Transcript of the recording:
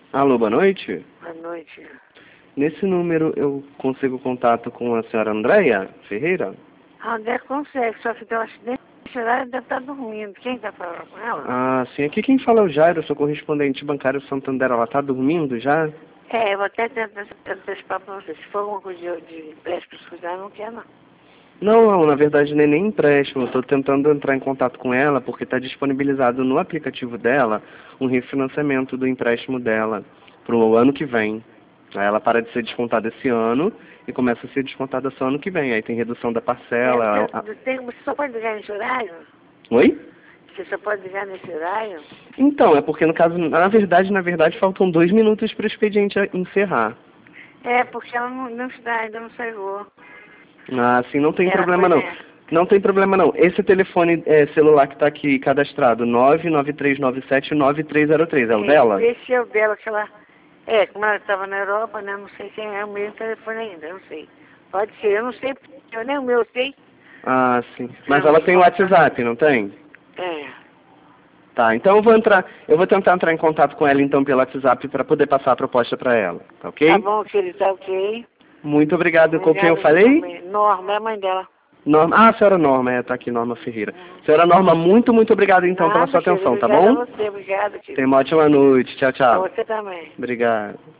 Alô, boa noite. Boa noite. Nesse número eu consigo contato com a senhora Andréia Ferreira? A André consegue, só que deu um acidente, ela deve estar dormindo. Quem está falando com ela? Ah, sim. Aqui quem fala é o Jairo, sou correspondente bancário Santander. Ela tá dormindo já? É, eu vou até tentar antecipar para você. Se for alguma coisa de empréstimo para cuidar, não quer não. Não, na verdade não é nem empréstimo. Eu tô tentando entrar em contato com ela porque está disponibilizado no aplicativo dela um refinanciamento do empréstimo dela pro ano que vem. Aí ela para de ser descontada esse ano e começa a ser descontada só ano que vem. Aí tem redução da parcela. Você só pode ligar nesse horário? Oi? Você só pode ligar nesse horário? Então, é porque no caso, na verdade, faltam 2 minutos para o expediente encerrar. É, porque ela não está, ainda não saiu. Ah, sim, não tem Ela problema foi não. Não tem problema não. Esse telefone celular que está aqui cadastrado, 993979303, é o dela? Esse é o dela, que ela... É, como ela estava na Europa, né? Não sei se é o mesmo telefone ainda, não sei. Pode ser, eu não sei, eu nem o meu sei. Ah, sim. Mas ela tem o WhatsApp, não tem? É. Tá, então eu vou tentar entrar em contato com ela então pelo WhatsApp para poder passar a proposta para ela, tá ok? Tá bom, querido, tá ok. Muito obrigado. Com quem eu Obrigada, falei? também. Norma, é a mãe dela. Norma. Ah, senhora Norma, tá aqui, Norma Ferreira. Senhora Norma, muito obrigado então pela Nada, sua querido, atenção, tá obrigada a bom? você, obrigada, querido. Tenha uma ótima noite. Tchau, Pra tchau. você também. Obrigado.